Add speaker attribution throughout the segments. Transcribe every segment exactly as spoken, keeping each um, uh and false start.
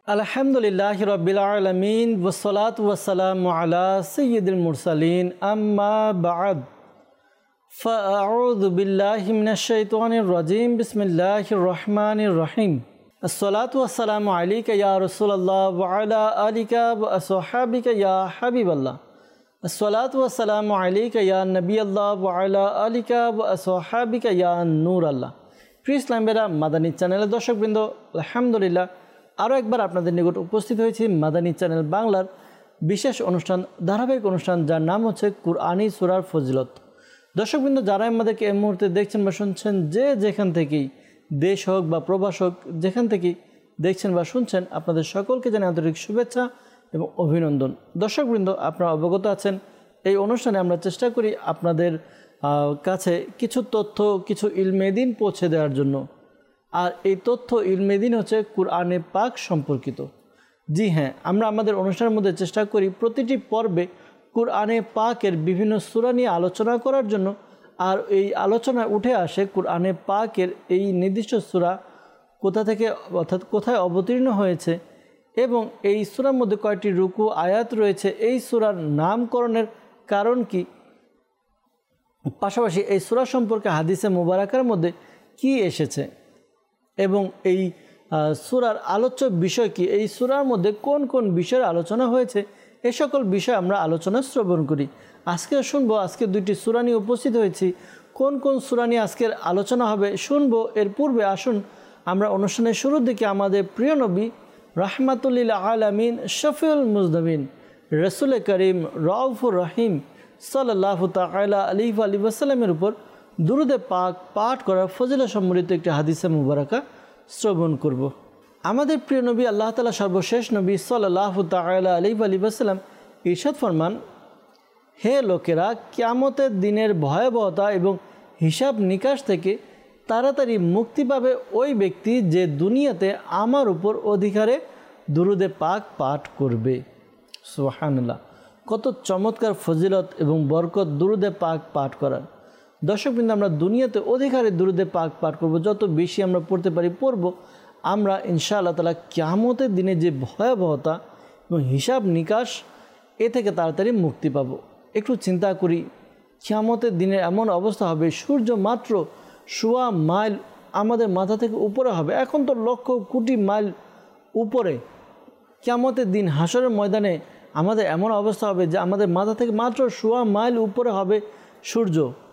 Speaker 1: আলহামদুলিল্লাহি রাব্বিল আলামিন ওয়াসসালাতু ওয়াসসালামু আলা সাইয়্যিদিল মুরসালিন আম্মা বা'দ ফাআউযু বিল্লাহি মিনাশ শাইতানির রাজীম বিসমিল্লাহির রহমানির রহিম আসসালাতু ওয়াসসালামু আলাইকা ইয়া রাসূলুল্লাহ ওয়া আলা আলিকা ওয়া আসহাবিকা ইয়া হাবিবাল্লাহ আসসালাতু ওয়াসসালামু আলাইকা ইয়া নবিয়াল্লাহ ওয়া আলা আলিকা ওয়া আসহাবিকা ইয়া নূরাল্লাহ। প্রিয় ইসলামেরা, মাদানী চ্যানেলের দর্শকবৃন্দ, আলহামদুলিল্লাহ আরও একবার আপনাদের নিকট উপস্থিত হয়েছি মাদানী চ্যানেল বাংলার বিশেষ অনুষ্ঠান, ধারাবাহিক অনুষ্ঠান, যার নাম হচ্ছে কুরআনী সূরার ফজিলত। দর্শকবৃন্দ, যারা আমাদেরকে এই মুহূর্তে দেখছেন বা শুনছেন, যে যেখান থেকেই, দেশ হোক বা প্রবাস হোক, যেখান থেকেই দেখছেন বা শুনছেন, আপনাদের সকলকে জানাই আন্তরিক শুভেচ্ছা এবং অভিনন্দন। দর্শকবৃন্দ, আপনারা অবগত আছেন, এই অনুষ্ঠানে আমরা চেষ্টা করি আপনাদের কাছে কিছু তথ্য, কিছু ইলমেদিন পৌঁছে দেওয়ার জন্য। আর এই তথ্য ইলমেদিন হচ্ছে কুরআনে পাক সম্পর্কিত। জি হ্যাঁ, আমরা আমাদের অনুষ্ঠানের মধ্যে চেষ্টা করি প্রতিটি পর্বে কুরআনে পাকের বিভিন্ন সূরা নিয়ে আলোচনা করার জন্য। আর এই আলোচনায় উঠে আসে কুরআনে পাকের এই নির্দিষ্ট সূরা কোথা থেকে, অর্থাৎ কোথায় অবতীর্ণ হয়েছে, এবং এই সূরার মধ্যে কয়টি রুকু আয়াত রয়েছে, এই সূরার নামকরণের কারণ কি, পাশাপাশি এই সূরা সম্পর্কে হাদিসে মুবারাকার মধ্যে কি এসেছে, এবং এই সূরার আলোচ্য বিষয় কি, এই সূরার মধ্যে কোন কোন বিষয়ের আলোচনা হয়েছে, এই সকল বিষয় আমরা আলোচনা শ্রবণ করি। আজকে শুনবো, আজকে দুইটি সূরা নিয়ে উপস্থিত হয়েছি। কোন কোন সূরা নিয়ে আজকের আলোচনা হবে শুনবো। এর পূর্বে আসুন আমরা অনুষ্ঠানের শুরুর দিকে আমাদের প্রিয় নবী রাহমাতুল আলামিন, শফিউল মুজনবিন, রসুল করিম রউফুর রহিম সাল্লাল্লাহু তাআলা আলাইহি ওয়া সাল্লামের উপর দুরুদে পাক পাঠ করার ফজিলত সম্বলিত একটি হাদিসে মুবারাকা শ্রবণ করব। আমাদের প্রিয় নবী, আল্লাহ তাআলা সর্বশেষ নবী সাল্লাল্লাহু তাআলা আলাইহি ওয়া সাল্লাম ইরশাদ ফরমান, হে লোকেরা, কিয়ামতের দিনের ভয়াবহতা এবং হিসাব নিকাশ থেকে তাড়াতাড়ি মুক্তি পাবে ওই ব্যক্তি যে দুনিয়াতে আমার উপর অধিকারে দুরুদে পাক পাঠ করবে। সুবহানাল্লাহ, কত চমৎকার ফজিলত এবং বরকত দুরুদে পাক পাঠ করার। দর্শকবৃন্দ, আমরা দুনিয়াতে অধিকারে দুরুদে পাক পাঠ করব, যত বেশি আমরা পড়তে পারি পড়ব, আমরা ইনশাআল্লাহ তাআলা কিয়ামতের দিনে যে ভয়াবহতা এবং হিসাব নিকাশ, এ থেকে তাড়াতাড়ি মুক্তি পাব। একটু চিন্তা করি, কিয়ামতের দিনে এমন অবস্থা হবে, সূর্য মাত্র সোয়া মাইল আমাদের মাথা থেকে উপরে হবে। এখন তো লক্ষ কোটি মাইল উপরে। কিয়ামতের দিন হাসরের ময়দানে আমাদের এমন অবস্থা হবে যে আমাদের মাথা থেকে মাত্র সোয়া মাইল উপরে হবে সূর্য।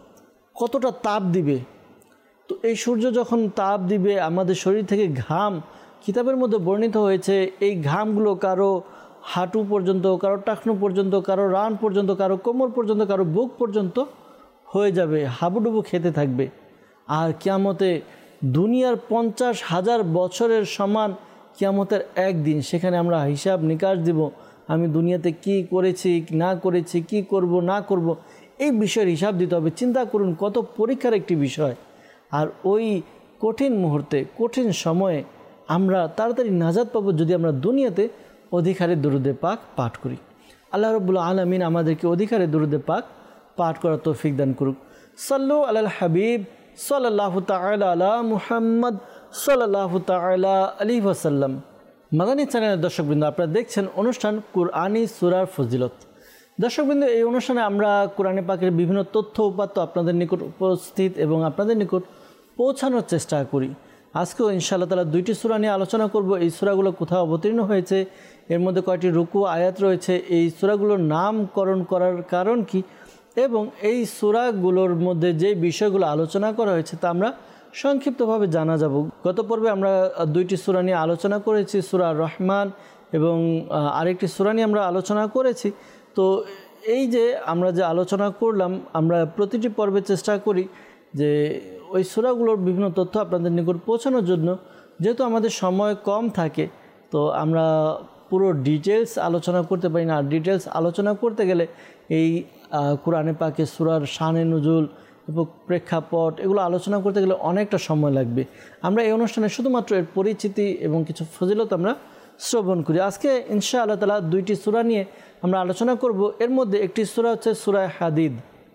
Speaker 1: কতটা তাপ দিবে! তো এই সূর্য যখন তাপ দিবে, আমাদের শরীর থেকে ঘাম, কিতাবের মধ্যে বর্ণিত হয়েছে, এই ঘামগুলো কারো হাঁটু পর্যন্ত, কারো টাকনু পর্যন্ত, কারো রান পর্যন্ত, কারো কোমর পর্যন্ত, কারো বুক পর্যন্ত হয়ে যাবে, হাবুডুবু খেতে থাকবে। আর কিয়ামতে দুনিয়ার পঞ্চাশ হাজার বছরের সমান কিয়ামতের একদিন, সেখানে আমরা হিসাব নিকাশ দিব, আমি দুনিয়াতে কি করেছি না করেছি, কি করব না করব, এই বিষয়ের হিসাব দিতে হবে। চিন্তা করুন, কত পরীক্ষার একটি বিষয়। আর ওই কঠিন মুহূর্তে, কঠিন সময়ে আমরা তাড়াতাড়ি নাজাত পাবো যদি আমরা দুনিয়াতে অধিকারে দুরুদে পাক পাঠ করি। আল্লাহ রাব্বুল আলামিন আমাদেরকে অধিকারে দুরুদে পাক পাঠ করার তৌফিক দান করুক। সাল্লু আলাল হাবিব সাল্লাল্লাহু তাআলা আলা মুহাম্মদ সাল্লাল্লাহু তাআলা আলাইহি ওয়াসাল্লাম। মাদানী চ্যানেলের দর্শকবৃন্দ, আপনারা দেখছেন অনুষ্ঠান কুরআনী সূরার ফজিলত। দর্শকবৃন্দ, এই অনুষ্ঠানে আমরা কোরআনে পাকের বিভিন্ন তথ্য উপাত্ত আপনাদের নিকট উপস্থিত এবং আপনাদের নিকট পৌঁছানোর চেষ্টা করি। আজকেও ইনশাআল্লাহ তাআলা দুইটি সূরা নিয়ে আলোচনা করব। এই সূরাগুলো কোথাও অবতীর্ণ হয়েছে, এর মধ্যে কয়টি রুকু আয়াত রয়েছে, এই সূরাগুলোর নামকরণ করার কারণ কি, এবং এই সূরাগুলোর মধ্যে যে বিষয়গুলো আলোচনা করা হয়েছে তা আমরা সংক্ষিপ্তভাবে জানা যাব। গত পর্বে আমরা দুইটি সূরা নিয়ে আলোচনা করেছি, সূরা রহমান এবং আরেকটি সূরা নিয়ে আমরা আলোচনা করেছি। তো এই যে আমরা যে আলোচনা করলাম, আমরা প্রতিটি পর্বে চেষ্টা করি যে ওই সূরাগুলোর বিভিন্ন তথ্য আপনাদের নিকট পৌঁছানোর জন্য। যেহেতু আমাদের সময় কম থাকে, তো আমরা পুরো ডিটেলস আলোচনা করতে পারি না। আর ডিটেলস আলোচনা করতে গেলে এই কোরআনে পাকে সূরার শানে নুজুল এবং প্রেক্ষাপট, এগুলো আলোচনা করতে গেলে অনেকটা সময় লাগবে। আমরা এই অনুষ্ঠানে শুধুমাত্র এর পরিচিতি এবং কিছু ফজিলত আমরা শ্রবণ করি। আজকে ইনশাআল্লাহ তাআলা দুইটি সূরা নিয়ে আমরা আলোচনা করব। এর মধ্যে একটি সূরা হচ্ছে সূরা হাদিদ।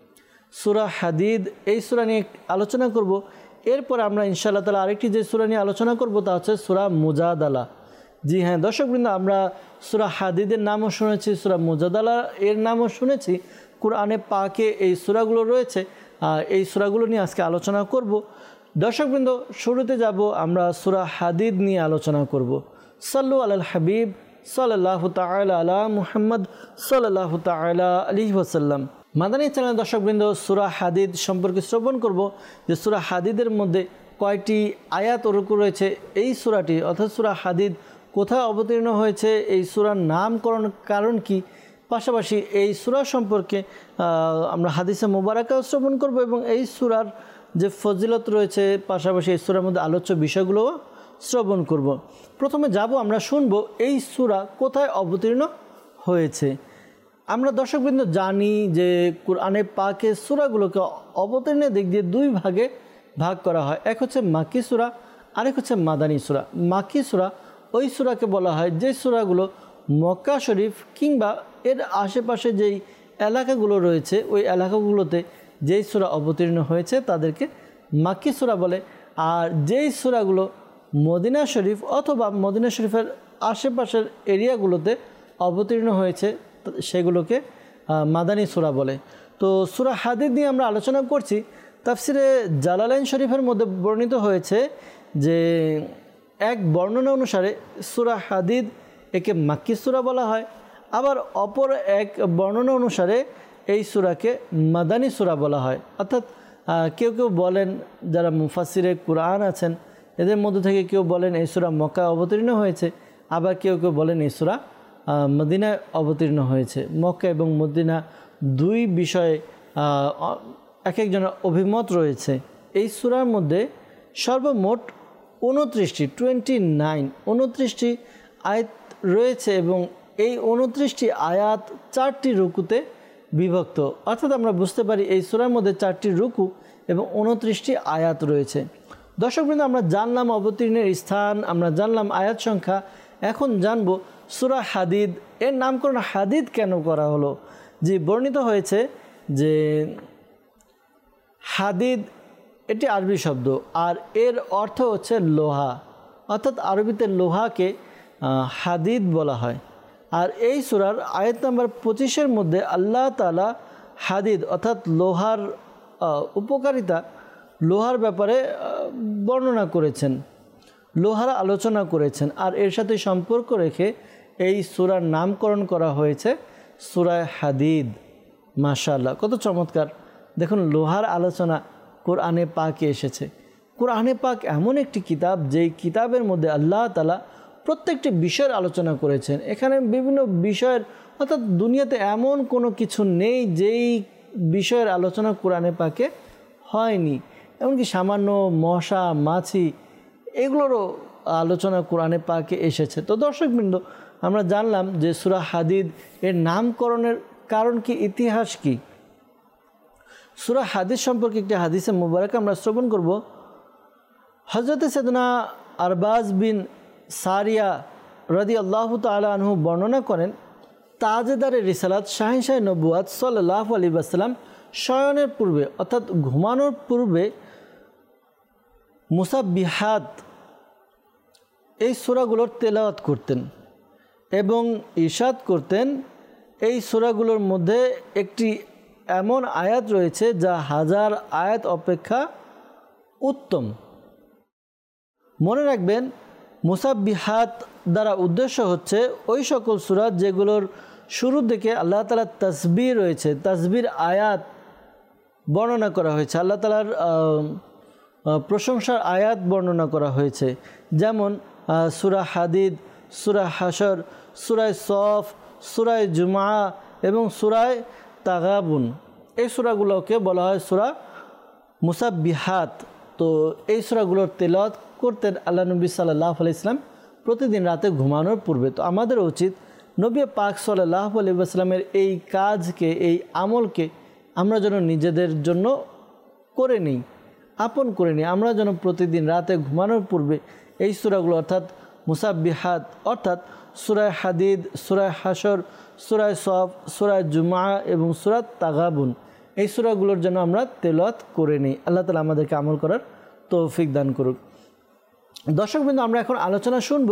Speaker 1: সূরা হাদিদ, এই সূরা নিয়ে আলোচনা করব। এরপর আমরা ইনশাআল্লাহ তাআলা আরেকটি যে সূরা নিয়ে আলোচনা করব তা হচ্ছে সূরা মুজাদালা। জি হ্যাঁ দর্শকবৃন্দ, আমরা সূরা হাদিদের নামও শুনেছি, সূরা মুজাদালা এর নামও শুনেছি। কোরআনে পাকে এই সূরাগুলো রয়েছে, এই সূরাগুলো নিয়ে আজকে আলোচনা করব। দর্শকবৃন্দ, শুরুতে যাব আমরা সূরা হাদিদ নিয়ে আলোচনা করব। সাল্লু আলাল হাবিব সাল্লাল্লাহু তাআলা আলা মুহাম্মদ সাল্লাল্লাহু তাআলা আলাইহি ওয়াসাল্লাম। মাদানী চ্যানেল দর্শকবৃন্দ, সূরা হাদিদ সম্পর্কে শ্রবণ করব যে সূরা হাদিদের মধ্যে কয়টি আয়াত ওরকম রয়েছে, এই সূরাটি অর্থাৎ সূরা হাদিদ কোথায় অবতীর্ণ হয়েছে, এই সূরার নামকরণ কারণ কি, পাশাপাশি এই সূরা সম্পর্কে আমরা হাদিসে মুবারাকাও শ্রবণ করব এবং এই সূরার যে ফজিলত রয়েছে, পাশাপাশি এই সূরার মধ্যে আলোচ্য বিষয়গুলোও শ্রবণ করব। প্রথমে যাব আমরা শুনব এই সূরা কোথায় অবতীর্ণ হয়েছে। আমরা দর্শকবৃন্দ জানি যে কোরআনে পাকে সূরাগুলোকে অবতীর্ণের দিক দিয়ে দুই ভাগে ভাগ করা হয়। এক হচ্ছে মাক্কি সূরা, আরেক হচ্ছে মাদানী সূরা। মাক্কি সূরা ওই সূরাকে বলা হয় যে সূরাগুলো মক্কা শরীফ কিংবা এর আশেপাশে যেই এলাকাগুলো রয়েছে ওই এলাকাগুলোতে যেই সূরা অবতীর্ণ হয়েছে তাদেরকে মাক্কি সূরা বলে। আর যেই সূরাগুলো মদিনা শরীফ অথবা মদিনা শরীফের আশেপাশের এরিয়াগুলোতে অবতীর্ণ হয়েছে সেগুলোকে মাদানী সূরা বলে। তো সূরা হাদিদ নিয়ে আমরা আলোচনা করছি। তাফসিরে জালালাইন শরীফের মধ্যে বর্ণিত হয়েছে যে এক বর্ণনা অনুসারে সূরা হাদিদ একে মাক্কি সূরা বলা হয়, আবার অপর এক বর্ণনা অনুসারে এই সূরাকে মাদানী সূরা বলা হয়। অর্থাৎ কেউ কেউ বলেন, যারা মুফাসসিরে কুরআন আছেন এদের মধ্যে থেকে কেউ বলেন এই সূরা মক্কায় অবতীর্ণ হয়েছে, আবার কেউ কেউ বলেন এই সূরা মদিনায় অবতীর্ণ হয়েছে। মক্কা এবং মদিনা দুই বিষয়ে এক একজনের অভিমত রয়েছে। এই সূরার মধ্যে সর্বমোট উনত্রিশটি টোয়েন্টি নাইন উনত্রিশটি আয়াত রয়েছে এবং এই উনত্রিশটি আয়াত চারটি রুকুতে বিভক্ত। অর্থাৎ আমরা বুঝতে পারি এই সূরার মধ্যে চারটি রুকু এবং উনত্রিশটি আয়াত রয়েছে। দর্শকবৃন্দ, আমরা জানলাম অবতীর্ণের স্থান, আমরা জানলাম আয়াত সংখ্যা। এখন জানব সূরা হাদিদ এর নামকরণ হাদিদ কেন করা হলো। যে বর্ণিত হয়েছে যে হাদিদ এটি আরবি শব্দ আর এর অর্থ হচ্ছে লোহা, অর্থাৎ আরবিতে লোহাকে হাদিদ বলা হয়। আর এই সূরার আয়াত নাম্বার পঁচিশের মধ্যে আল্লাহ তাআলা হাদিদ অর্থাৎ লোহার উপকারিতা, লোহার ব্যাপারে বর্ণনা করেছেন, লোহার আলোচনা করেছেন। আর এর সাথে সম্পর্ক রেখে এই সূরার নামকরণ করা হয়েছে সূরা হাদিদ। মাশাআল্লাহ, কত চমৎকার! দেখুন, লোহার আলোচনা কোরআনে পাকে এসেছে। কোরআনে পাক এমন একটি কিতাব যেই কিতাবের মধ্যে আল্লাহ তাআলা প্রত্যেকটি বিষয়ের আলোচনা করেছেন। এখানে বিভিন্ন বিষয়ের, অর্থাৎ দুনিয়াতে এমন কোনো কিছু নেই যেই বিষয়ের আলোচনা কোরআনে পাকে হয়নি। এমনকি সামান্য মশা মাছি এগুলোরও আলোচনা কোরআনে পাকে এসেছে। তো দর্শকবৃন্দ, আমরা জানলাম যে সূরা হাদিদ এর নামকরণের কারণ কি, ইতিহাস কি। সূরা হাদিদ সম্পর্কে একটি হাদিসে মুবারক আমরা শ্রবণ করব। হযরত সাইয়েদনা আরবাজ বিন সারিয়া রাদিয়াল্লাহু তাআলা আনহু বর্ণনা করেন, তাজেদারে রিসালাত শাহিনশাহ নবুয়াত সাল্লাল্লাহু আলাইহি ওয়াসাল্লাম শয়নের পূর্বে অর্থাৎ ঘুমানোর পূর্বে মুসাব্বিহাত এই সূরাগুলোর তেলাওয়াত করতেন এবং ইরশাদ করতেন, এই সূরাগুলোর মধ্যে একটি এমন আয়াত রয়েছে যা হাজার আয়াত অপেক্ষা উত্তম। মনে রাখবেন, মুসাব্বিহাত দ্বারা উদ্দেশ্য হচ্ছে ওই সকল সূরা যেগুলোর শুরুর দিকে আল্লাহ তাআলার তাসবিহ রয়েছে, তাসবির আয়াত বর্ণনা করা হয়েছে, আল্লাহ তাআলার প্রশংসার আয়াত বর্ণনা করা হয়েছে। যেমন সূরা হাদিদ, সূরা হাশর, সূরায়ে সফ, সূরায়ে জুমআ এবং সূরায়ে তাগাবুন। এই সূরাগুলোকে বলা হয় সূরা মুসাব্বিহাত। তো এই সূরাগুলোর তেলাওয়াত করতেন আল্লাহ নবী সাল্লাল্লাহু আলাইহি ওয়াসাল্লাম প্রতিদিন রাতে ঘুমানোর পূর্বে। তো আমাদের উচিত নবী পাক সাল্লাল্লাহু আলাইহি ওয়াসাল্লামের এই কাজকে, এই আমলকে আমরা যেন নিজেদের জন্য করে নিই, আপন করে নিই। আমরা যেন প্রতিদিন রাতে ঘুমানোর পূর্বে এই সূরাগুলো অর্থাৎ মুসাব্বিহাত অর্থাৎ সূরায়ে হাদিদ, সূরায়ে হাশর, সূরায়ে সফ, সূরায়ে জুমআ এবং সূরা তাগাবুন এই সূরাগুলোর জন্য আমরা তেলাওয়াত করে নিই। আল্লাহ তাআলা আমাদেরকে আমল করার তৌফিক দান করুক। দর্শকবৃন্দ, আমরা এখন আলোচনা শুনব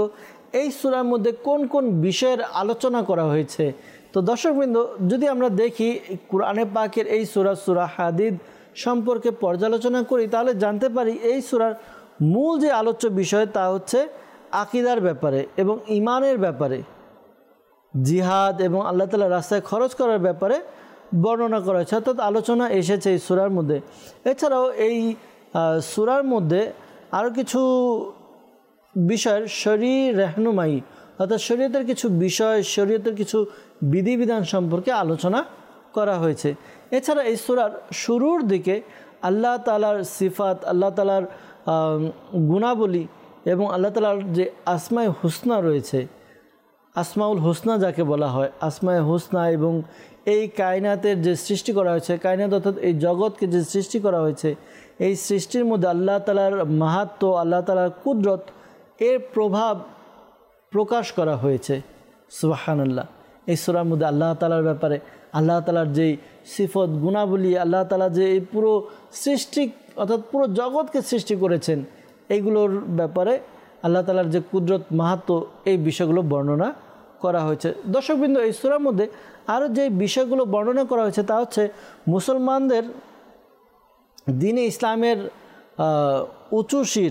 Speaker 1: এই সূরার মধ্যে কোন কোন বিষয়ের আলোচনা করা হয়েছে। তো দর্শকবৃন্দ, যদি আমরা দেখি কোরআনে পাকের এই সূরা সূরা হাদিদ সম্পর্কে পর্যালোচনা করি, তাহলে জানতে পারি এই সূরার মূল যে আলোচ্য বিষয় তা হচ্ছে আকীদার ব্যাপারে এবং ঈমানের ব্যাপারে, জিহাদ এবং আল্লাহ তাআলার রাস্তায় খরচ করার ব্যাপারে বর্ণনা করা হয়েছে, অর্থাৎ আলোচনা এসেছে এই সূরার মধ্যে। এছাড়াও এই সূরার মধ্যে আরও কিছু বিষয়ের শরী রেহনুমাই, অর্থাৎ শরীয়তের কিছু বিষয়, শরীয়তের কিছু বিধিবিধান সম্পর্কে আলোচনা করা হয়েছে। এছাড়া এই সূরার শুরুর দিকে আল্লাহ তাআলার সিফাত, আল্লাহ তাআলার গুণাবলী এবং আল্লাহ তাআলার যে আসমায়ে হুসনা রয়েছে, আসমাউল হুসনা যাকে বলা হয়, আসমায়ে হুসনা, এবং এই কায়নাতের যে সৃষ্টি করা হয়েছে, কায়নাত অর্থাৎ এই জগৎকে যে সৃষ্টি করা হয়েছে, এই সৃষ্টির মধ্যে আল্লাহ তাআলার মাহাত্ম্য, আল্লাহ তাআলার কুদরত এর প্রভাব প্রকাশ করা হয়েছে। সুবহানাল্লাহ। এই সূরার মধ্যে আল্লাহ তাআলার ব্যাপারে, আল্লাহ তাআলার যেই সিফত গুণাবলী, আল্লাহ তাআলা যে এই পুরো সৃষ্টি অর্থাৎ পুরো জগৎকে সৃষ্টি করেছেন, এইগুলোর ব্যাপারে আল্লাহ তাআলার যে কুদরত, মাহাত্ম্য, এই বিষয়গুলো বর্ণনা করা হয়েছে। দর্শকবৃন্দ, এই সূরার মধ্যে আরও যে বিষয়গুলো বর্ণনা করা হয়েছে তা হচ্ছে মুসলমানদের দ্বীনে ইসলামের উঁচু শির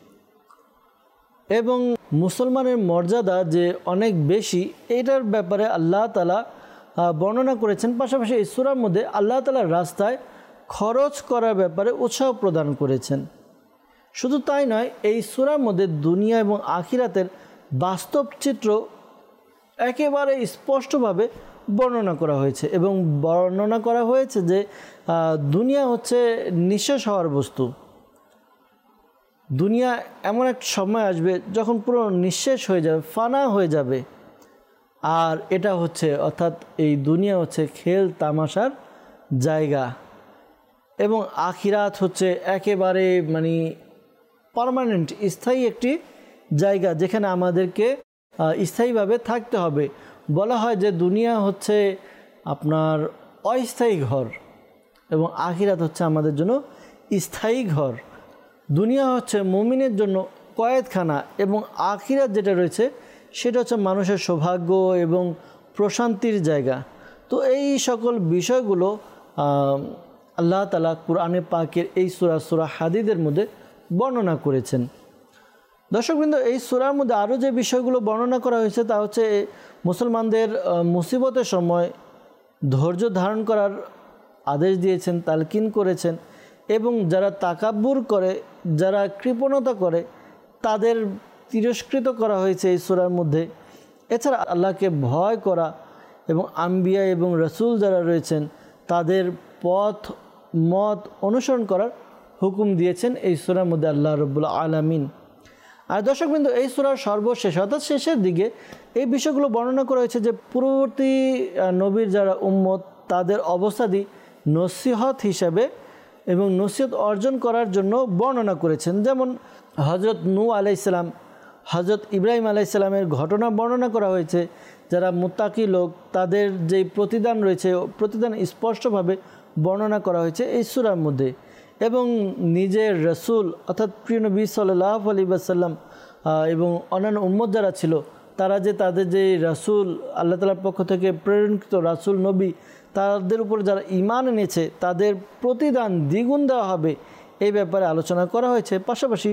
Speaker 1: এবং মুসলমানের মর্যাদা যে অনেক বেশি, এটার ব্যাপারে আল্লাহ তাআলা বর্ণনা করেছেন। পাশাপাশি এই সূরার মধ্যে আল্লাহ তাআলার রাস্তায় খরচ করার ব্যাপারে উৎসাহ প্রদান করেছেন। শুধু তাই নয়, এই সূরার মধ্যে দুনিয়া এবং আখিরাতের বাস্তব চিত্র একেবারে স্পষ্টভাবে বর্ণনা করা হয়েছে এবং বর্ণনা করা হয়েছে যে দুনিয়া হচ্ছে নিঃশেষ হওয়ার বস্তু। দুনিয়া এমন এক সময় আসবে যখন পুরো নিঃশেষ হয়ে যাবে, ফানা হয়ে যাবে, আর এটা হচ্ছে অর্থাৎ এই দুনিয়া হচ্ছে খেল তামাশার জায়গা এবং আখিরাত হচ্ছে একেবারে মানে পার্মানেন্ট, স্থায়ী একটি জায়গা যেখানে আমাদেরকে স্থায়ীভাবে থাকতে হবে। বলা হয় যে দুনিয়া হচ্ছে আপনার অস্থায়ী ঘর এবং আখিরাত হচ্ছে আমাদের জন্য স্থায়ী ঘর। দুনিয়া হচ্ছে মুমিনের জন্য কয়েদখানা এবং আখিরাত যেটা রয়েছে সেটা হচ্ছে মানুষের সৌভাগ্য এবং প্রশান্তির জায়গা। তো এই সকল বিষয়গুলো আল্লাহ তাআলা কোরআনে পাকের এই সূরা সূরা হাদিদের মধ্যে বর্ণনা করেছেন। দর্শকবৃন্দ, এই সূরার মধ্যে আরও যে বিষয়গুলো বর্ণনা করা হয়েছে তা হচ্ছে মুসলমানদের মুসিবতের সময় ধৈর্য ধারণ করার আদেশ দিয়েছেন, তালকিন করেছেন, এবং যারা তাকাব্বুর করে, যারা কৃপণতা করে, তাদের তিরস্কৃত করা হয়েছে এই সূরার মধ্যে। এছাড়া আল্লাহকে ভয় করা এবং আম্বিয়া এবং রসুল যারা রয়েছেন তাদের পথ মত অনুসরণ করার হুকুম দিয়েছেন এই সূরার মধ্যে আল্লাহ রাব্বুল আলামিন। আর দর্শকবৃন্দ, এই সূরার সর্বশেষ অর্থাৎ শেষের দিকে এই বিষয়গুলো বর্ণনা করা হয়েছে যে পূর্ববর্তী নবীর যারা উম্মত তাদের অবস্থাদি নসিহত হিসাবে এবং নসিহত অর্জন করার জন্য বর্ণনা করেছেন। যেমন হজরত নূহ আলাইহিসসালাম, হজরত ইব্রাহিম আলাইহিসসালামের ঘটনা বর্ণনা করা হয়েছে। যারা মুত্তাকি লোক তাদের যেই প্রতিদান রয়েছে, প্রতিদান স্পষ্টভাবে বর্ণনা করা হয়েছে এই সূরার মধ্যে। এবং নিজের রসুল অর্থাৎ প্রিয় নবী সাল্লাল্লাহু আলাইহি ওয়াসাল্লাম এবং অন্যান্য উম্মত যারা ছিল তারা যে তাদের যে রাসূল আল্লাহ তাআলার পক্ষ থেকে প্রেরণকৃত রাসূল নবী তাদের উপর যারা ঈমান এনেছে তাদের প্রতিদান দ্বিগুণ দেওয়া হবে, এই ব্যাপারে আলোচনা করা হয়েছে। পাশাপাশি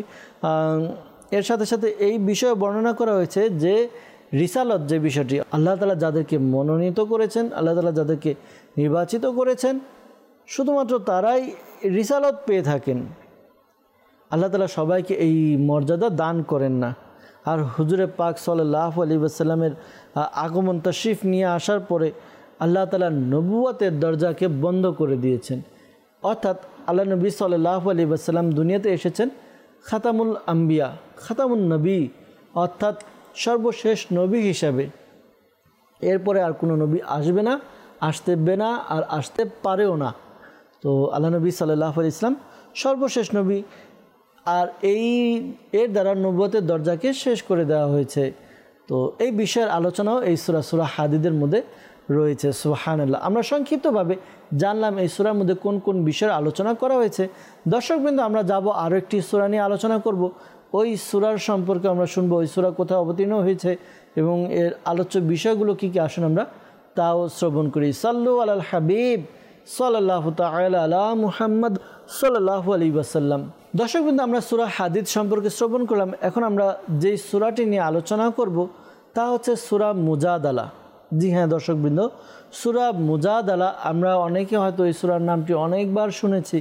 Speaker 1: এর সাথে সাথে এই বিষয়ে বর্ণনা করা হয়েছে যে রিসালত যে বিষয়টি, আল্লাহ তাআলা যাদেরকে মনোনীত করেছেন, আল্লাহ তাআলা যাদেরকে নির্বাচিত করেছেন, শুধুমাত্র তারাই রিসালত পেয়ে থাকেন। আল্লাহ তাআলা সবাইকে এই মর্যাদা দান করেন না। আর হুজুরে পাক সাল্লাল্লাহু আলাইহি ওয়াসাল্লামের আগমন তাশরিফ নিয়ে আসার পরে আল্লাহ তাআলা নবুয়তের দরজাকে বন্ধ করে দিয়েছেন। অর্থাৎ আল্লাহ নবী সাল্লাল্লাহু আলাইহি ওয়াসাল্লাম দুনিয়াতে এসেছেন খাতামুল আম্বিয়া, খাতামুন নবী, অর্থাৎ সর্বশেষ নবী হিসাবে। এরপরে আর কোনো নবী আসবে না, আসতেবে না, আর আসতে পারেও না। তো আল্লাহ নবী সাল্লাল্লাহু আলাইহি ওয়াসাল্লাম সর্বশেষ নবী, আর এই এর দ্বারা নবুয়তের দরজাকে শেষ করে দেওয়া হয়েছে। তো এই বিষয়ের আলোচনাও এই সূরা সূরা হাদিদের মধ্যে রয়েছে। সুবহানাল্লাহ। আমরা সংক্ষিপ্তভাবে জানলাম এই সূরার মধ্যে কোন কোন বিষয়ের আলোচনা করা হয়েছে। দর্শকবৃন্দ, আমরা যাব আরও একটি সূরা নিয়ে আলোচনা করব। ওই সূরার সম্পর্কে আমরা শুনবো, ওই সূরা কোথায় অবতীর্ণ হয়েছে এবং এর আলোচ্য বিষয়গুলো কী কী, আসুন আমরা তাও শ্রবণ করি। সাল্লু আলাল হাবিব সাল্লাল্লাহু তাআলা আলা মুহাম্মদ সাল্লাল্লাহু আলাইহি ওয়াসাল্লাম। দর্শকবৃন্দ, আমরা সূরা হাদীদ সম্পর্কে শ্রবণ করলাম। এখন আমরা যেই সূরাটি নিয়ে আলোচনা করব তা হচ্ছে সূরা মুজাদালা। জি হ্যাঁ দর্শকবৃন্দ, সূরা মুজাদালা, আমরা অনেকে হয়তো এই সূরার নামটি অনেকবার শুনেছি।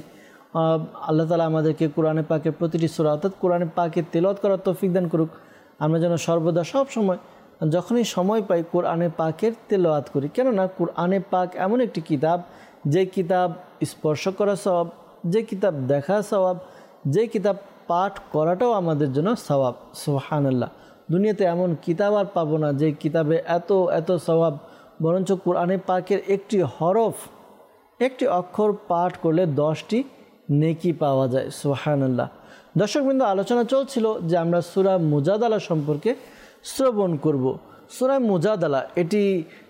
Speaker 1: আল্লাহ তাআলা আমাদেরকে কোরআনে পাকের প্রতিটি সূরা অর্থাৎ কোরআনে পাকের তেলাওয়াত করার তৌফিক দান করুক। আমরা যেন সর্বদা সব সময় যখনই সময় পাই কোরআনে পাকের তেলাওয়াত করি, কেননা কোরআনে পাক এমন একটি কিতাব, যে কিতাব স্পর্শ করা সওয়াব, যে কিতাব দেখা সওয়াব, যে কিতাব পাঠ করাটাও আমাদের জন্য সওয়াব। সুবহানাল্লাহ, দুনিয়াতে এমন কিতাব আর পাবো না যে কিতাবে এত এত সওয়াব, বরঞ্চ কোরআনে পাকের একটি হরফ, একটি অক্ষর পাঠ করলে দশটি নেকি পাওয়া যায়। সুবহানাল্লাহ। দর্শকবৃন্দ, আলোচনা চলছিল যে আমরা সূরা মুজাদালা সম্পর্কে শ্রবণ করব। সূরা মুজাদালা এটি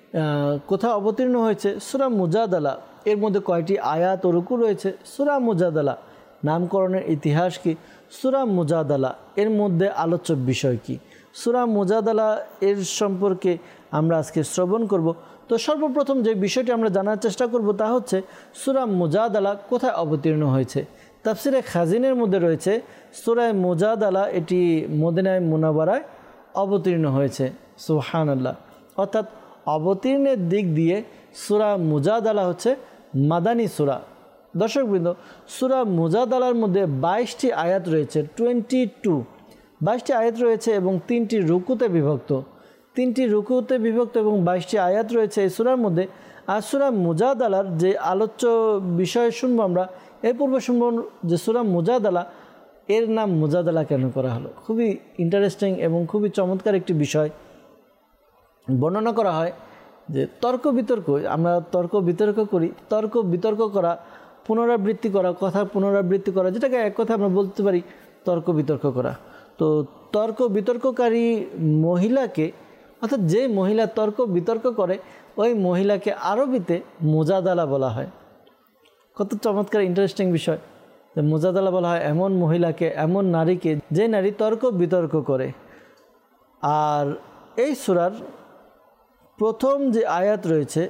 Speaker 1: কোথায় অবতীর্ণ হয়েছে? সূরা মুজাদালা এর মধ্যে কয়টি আয়াত ও রুকু রয়েছে? সূরা মুজাদালা নামকরণের ইতিহাস কি? সূরা মুজাদালা এর মধ্যে আলোচ্য বিষয় কি? সূরা মুজাদালা এর সম্পর্কে আমরা আজকে শ্রবণ করব। তো সর্বপ্রথম যে বিষয়টি আমরা জানার চেষ্টা করব তা হচ্ছে সূরা মুজাদালা কোথায় অবতীর্ণ হয়েছে। তাফসিরে খাজিনের মধ্যে রয়েছে সূরা মুজাদালা এটি মদিনায়ে মুনাওয়ারায় অবতীর্ণ হয়েছে। সুবহানাল্লাহ। অর্থাৎ অবতীর্ণের দিক দিয়ে সূরা মুজাদালা হচ্ছে মাদানী সূরা। দর্শকবৃন্দ, সূরা মুজাদালার মধ্যে বাইশটি আয়াত রয়েছে, টোয়েন্টি টু বাইশটি আয়াত রয়েছে এবং তিনটি রুকুতে বিভক্ত, তিনটি রুকুতে বিভক্ত এবং বাইশটি আয়াত রয়েছে এই সূরার মধ্যে। আর সূরা মুজাদালার যে আলোচ্য বিষয় শুনবো আমরা, এর পূর্বে শুনব যে সূরা মুজাদালা এর নাম মুজাদালা কেন করা হলো। খুবই ইন্টারেস্টিং এবং খুবই চমৎকার একটি বিষয় বর্ণনা করা হয় যে তর্ক বিতর্ক, আমরা তর্ক বিতর্ক করি, তর্ক বিতর্ক করা, পুনরাবৃত্তি করা, কথা পুনরাবৃত্তি করা, যেটাকে এক কথা আমরা বলতে পারি তর্ক বিতর্ক করা। তো তর্ক বিতর্ককারী মহিলাকে, অর্থাৎ যে মহিলা তর্ক বিতর্ক করে ওই মহিলাকে আরবিতে মুজাদালা বলা হয়। কত চমৎকার ইন্টারেস্টিং বিষয় যে মুজাদালা বলা হয় এমন মহিলাকে, এমন নারীকে যে নারী তর্ক বিতর্ক করে। আর এই সূরার প্রথম যে আয়াত রয়েছে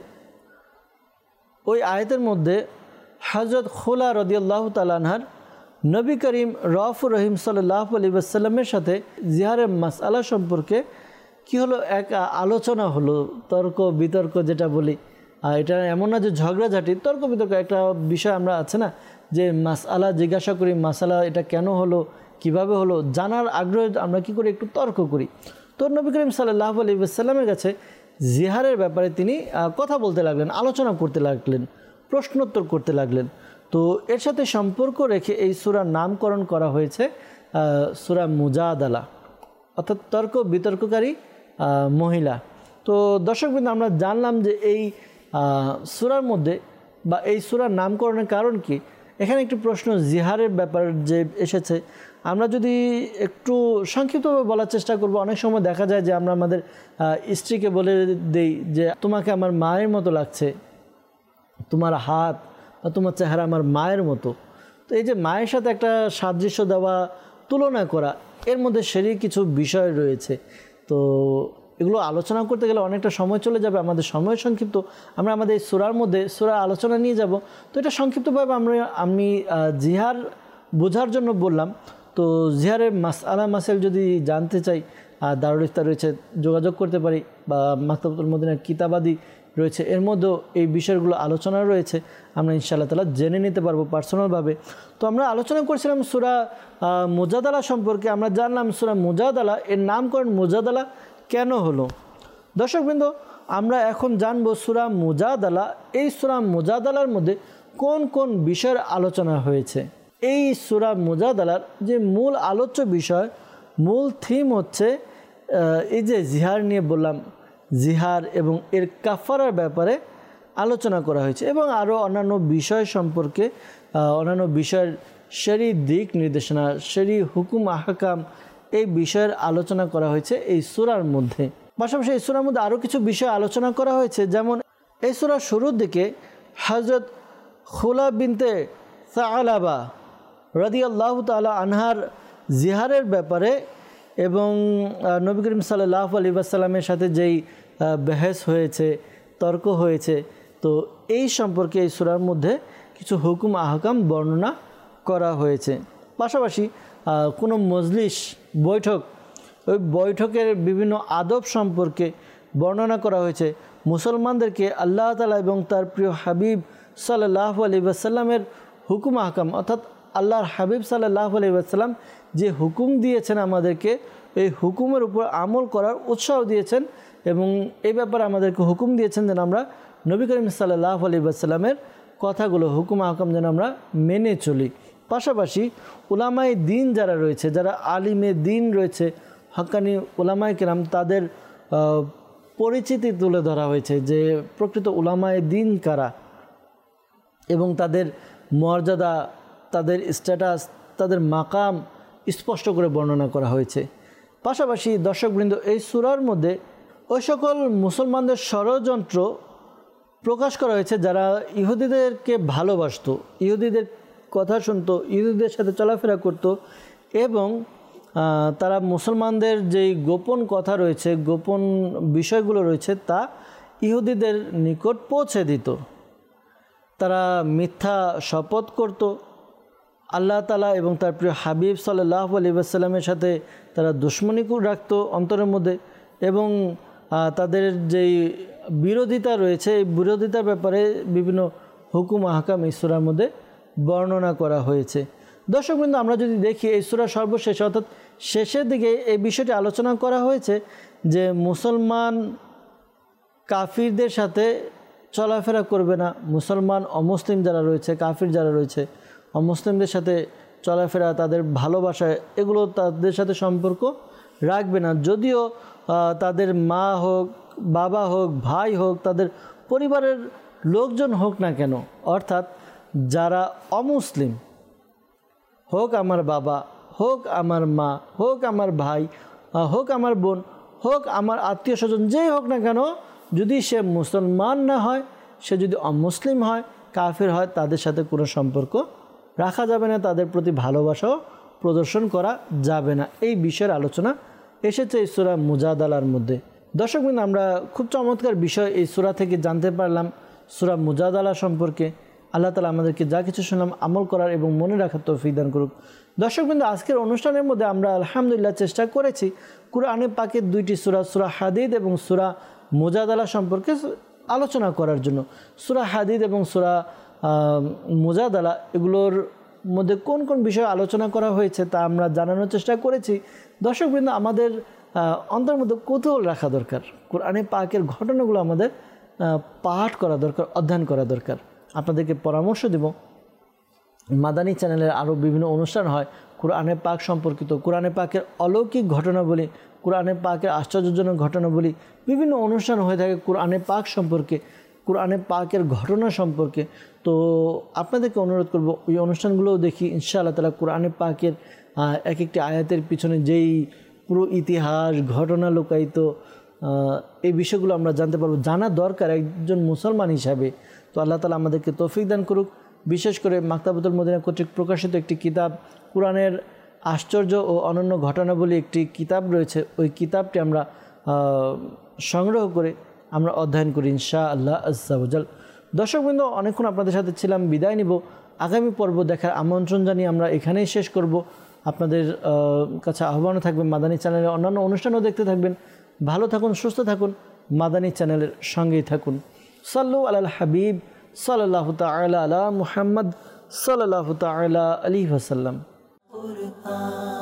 Speaker 1: ওই আয়াতের মধ্যে হযরত খুলা রাদিয়াল্লাহু তাআলা আনহার নবী করিম রাউফুর রহিম সাল্লাল্লাহু আলাইহি ওয়াসাল্লামের সাথে জিহারের মাসআলা সম্পর্কে কি হলো, এক আলোচনা হলো, তর্ক বিতর্ক যেটা বলি। এটা এমন না যে ঝগড়াঝাটি, তর্ক বিতর্ক একটা বিষয় আমরা আছে না যে মাসআলা জিজ্ঞাসা করি, মাসআলা এটা কেন হলো, কিভাবে হলো, জানার আগ্রহে আমরা কি করি, একটু তর্ক করি। তো নবী করিম সাল্লাল্লাহু আলাইহি ওয়াসাল্লামের কাছে জিহারের ব্যাপারে তিনি কথা বলতে লাগলেন, আলোচনা করতে লাগলেন, প্রশ্নোত্তর করতে লাগলেন। তো এর সাথে সম্পর্ক রেখে এই সূরার নামকরণ করা হয়েছে সূরা মুজাদালা, অর্থাৎ তর্ক বিতর্ককারী মহিলা। তো দর্শকবৃন্দ, আমরা জানলাম যে এই সূরার মধ্যে বা এই সূরার নামকরণের কারণ কি। এখানে একটি প্রশ্ন জিহারের ব্যাপার যে এসেছে, আমরা যদি একটু সংক্ষিপ্তভাবে বলার চেষ্টা করব। অনেক সময় দেখা যায় যে আমরা আমাদের স্ত্রীকে বলে দেই যে তোমাকে আমার মায়ের মতো লাগছে, তোমার হাত বা তোমার চেহারা আমার মায়ের মতো। তো এই যে মায়ের সাথে একটা সাদৃশ্য দেওয়া, তুলনা করা, এর মধ্যে সেরই কিছু বিষয় রয়েছে। তো এগুলো আলোচনা করতে গেলে অনেকটা সময় চলে যাবে, আমাদের সময় সংক্ষিপ্ত। আমরা আমাদের এই সূরার মধ্যে সূরা আলোচনা নিয়ে যাব। তো এটা সংক্ষিপ্তভাবে আমরা আমি জিহার বোঝার জন্য বললাম। তো জিহারের মাসআলা মাসাইল যদি জানতে চাই, দারুল ইফতা রয়েছে, যোগাযোগ করতে পারি, বা মাকতাবাতুল মদিনার কিতাবাদি রয়েছে, এর মধ্যেও এই বিষয়গুলো আলোচনা রয়েছে, আমরা ইনশাআল্লাহ তাআলা জেনে নিতে পারবো পার্সোনালভাবে। তো আমরা আলোচনা করছিলাম সূরা মুজাদালা সম্পর্কে। আমরা জানলাম সূরা মুজাদালা এর নামকরণ মুজাদালা কেন হলো। দর্শকবৃন্দ, আমরা এখন জানবো সূরা মুজাদালা, এই সূরা মুজাদালার মধ্যে কোন কোন বিষয়ের আলোচনা হয়েছে। এই সূরা মুজাদালার যে মূল আলোচ্য বিষয়, মূল থিম হচ্ছে এই যে জিহার নিয়ে বললাম, জিহার এবং এর কাফারার ব্যাপারে আলোচনা করা হয়েছে এবং আরও অন্যান্য বিষয় সম্পর্কে, অন্যান্য বিষয়ের শরঈ দিক নির্দেশনা, শরঈ হুকুম আহকাম, এই বিষয়ের আলোচনা করা হয়েছে এই সূরার মধ্যে। পাশাপাশি এই সূরার মধ্যে আরও কিছু বিষয় আলোচনা করা হয়েছে, যেমন এই সূরার শুরুর দিকে হযরত খুলা বিনতে সাআলাবা রাদিয়াল্লাহু তাআলা আনহার জিহারের ব্যাপারে এবং নবী করিম সাল্লাল্লাহু আলাইহি ওয়াসাল্লামের সাথে যেই বহস হয়েছে, তর্ক হয়েছে, তো এই সম্পর্কে এই সূরার মধ্যে কিছু হুকুম আহকাম বর্ণনা করা হয়েছে। পাশাপাশি কোনো মজলিস, বৈঠক, ওই বৈঠকের বিভিন্ন আদব সম্পর্কে বর্ণনা করা হয়েছে। মুসলমানদেরকে আল্লাহ তাআলা এবং তার প্রিয় হাবিব সাল্লাল্লাহু আলাইহি ওয়াসাল্লামের হুকুম আহকাম, অর্থাৎ আল্লাহর হাবিব সাল্লাল্লাহু আলাইহি ওয়াসাল্লাম যে হুকুম দিয়েছেন আমাদেরকে, এই হুকুমের উপর আমল করার উৎসাহ দিয়েছেন এবং এই ব্যাপারে আমাদেরকে হুকুম দিয়েছেন যেন আমরা নবী করিম সাল্লাল্লাহু আলাইহি ওয়াসাল্লামের কথাগুলো, হুকুম আহকাম যেন আমরা মেনে চলি। পাশাপাশি উলামায়ে দ্বীন যারা রয়েছে, যারা আলিমে দ্বীন রয়েছে, হাক্কানি উলামায়ে কেরাম, তাদের পরিচিতি তুলে ধরা হয়েছে যে প্রকৃত উলামায়ে দ্বীন কারা এবং তাদের মর্যাদা, তাদের স্ট্যাটাস, তাদের মাকাম স্পষ্ট করে বর্ণনা করা হয়েছে। পাশাপাশি দর্শকবৃন্দ, এই সূরার মধ্যে ওই সকল মুসলমানদের ষড়যন্ত্র প্রকাশ করা হয়েছে যারা ইহুদিদেরকে ভালোবাসত, ইহুদিদের কথা শুনতো, ইহুদিদের সাথে চলাফেরা করত এবং তারা মুসলমানদের যেই গোপন কথা রয়েছে, গোপন বিষয়গুলো রয়েছে, তা ইহুদিদের নিকট পৌঁছে দিত। তারা মিথ্যা শপথ করত, আল্লাহ তাআলা এবং তার প্রিয় হাবিব সাল্লাল্লাহু আলাইহি ওয়াসাল্লামের সাথে তারা দুশমনি রাখত অন্তরের মধ্যে এবং তাদের যেই বিরোধিতা রয়েছে, এই বিরোধিতার ব্যাপারে বিভিন্ন হুকুম আহকাম এই সূরার মধ্যে বর্ণনা করা হয়েছে। দর্শকবৃন্দ, আমরা যদি দেখি এই সূরা সর্বশেষ অর্থাৎ শেষের দিকে এই বিষয়টি আলোচনা করা হয়েছে যে মুসলমান কাফিরদের সাথে চলাফেরা করবে না, মুসলমান অমুসলিম যারা রয়েছে, কাফির যারা রয়েছে, অমুসলিমদের সাথে চলাফেরা, তাদের ভালোবাসা, এগুলো তাদের সাথে সম্পর্ক রাখবে না। যদিও তাদের মা হোক, বাবা হোক, ভাই হোক, তাদের পরিবারের লোকজন হোক না কেন, অর্থাৎ যারা অমুসলিম, হোক আমার বাবা, হোক আমার মা, হোক আমার ভাই, হোক আমার বোন, হোক আমার আত্মীয় স্বজন, যেই হোক না কেন, যদি সে মুসলমান না হয়, সে যদি অমুসলিম হয়, কাফির হয়, তাদের সাথে কোনো সম্পর্ক রাখা যাবে না, তাদের প্রতি ভালোবাসাও প্রদর্শন করা যাবে না। এই বিষয়ের আলোচনা এসেছে এই সূরা মুজাদালার মধ্যে। দর্শকবৃন্দ, আমরা খুব চমৎকার বিষয় এই সূরা থেকে জানতে পারলাম সূরা মুজাদালা সম্পর্কে। আল্লাহ তাআলা আমাদেরকে যা কিছু শুনলাম আমল করার এবং মনে রাখার তৌফিক দান করুক। দর্শকবৃন্দ, আজকের অনুষ্ঠানের মধ্যে আমরা আলহামদুলিল্লাহ চেষ্টা করেছি কুরআনে পাকের দুইটি সূরা, সূরা হাদিদ এবং সূরা মুজাদালা সম্পর্কে আলোচনা করার জন্য। সূরা হাদিদ এবং সূরা মুজাদালা এগুলোর মধ্যে কোন কোন বিষয়ে আলোচনা করা হয়েছে তা আমরা জানানোর চেষ্টা করেছি। দর্শকবৃন্দ, আমাদের অন্তরের মধ্যে কৌতূহল রাখা দরকার, কুরআনে পাকের ঘটনাগুলো আমাদের পাঠ করা দরকার, অধ্যয়ন করা দরকার। আপনাদেরকে পরামর্শ দেব, মাদানী চ্যানেলের আরও বিভিন্ন অনুষ্ঠান হয় কুরআনে পাক সম্পর্কিত, কুরআনে পাকের অলৌকিক ঘটনাবলী, কুরআনে পাকের আশ্চর্যজনক ঘটনাবলী, বিভিন্ন অনুষ্ঠান হয়ে থাকে কুরআনে পাক সম্পর্কে, কুরআনে পাকের ঘটনা সম্পর্কে। তো আপনাদেরকে অনুরোধ করব ওই অনুষ্ঠানগুলোও দেখি, ইনশাআল্লাহ তাআলা কুরআনে পাকের এক একটি আয়াতের পিছনে যেই পুরো ইতিহাস, ঘটনা লুকায়িত, এই বিষয়গুলো আমরা জানতে পারবো, জানা দরকার একজন মুসলমান হিসাবে। তো আল্লাহ তাআলা আমাদেরকে তৌফিক দান করুক। বিশেষ করে মাকতাবাতুল মদিনা কর্তৃক প্রকাশিত একটি কিতাব, কুরআনের আশ্চর্য ও অনন্য ঘটনাবলী একটি কিতাব রয়েছে, ওই কিতাবটি আমরা সংগ্রহ করে আমরা অধ্যয়ন করি ইনশাআল্লাহ আজ্জা ওয়া জাল। দর্শকবৃন্দ, অনেকক্ষণ আপনাদের সাথে ছিলাম, বিদায় নিব। আগামী পর্ব দেখার আমন্ত্রণ জানিয়ে আমরা এখানেই শেষ করব। আপনাদের কাছে আহ্বানও থাকবে মাদানী চ্যানেলের অন্যান্য অনুষ্ঠানও দেখতে থাকবেন। ভালো থাকুন, সুস্থ থাকুন, মাদানী চ্যানেলের সঙ্গেই থাকুন। সাল্লু আলাল হাবিব সাল্লাল্লাহু তাআলা আলা মুহাম্মদ সাল্লাল্লাহু তাআলা আলাইহি ওয়াসাল্লাম।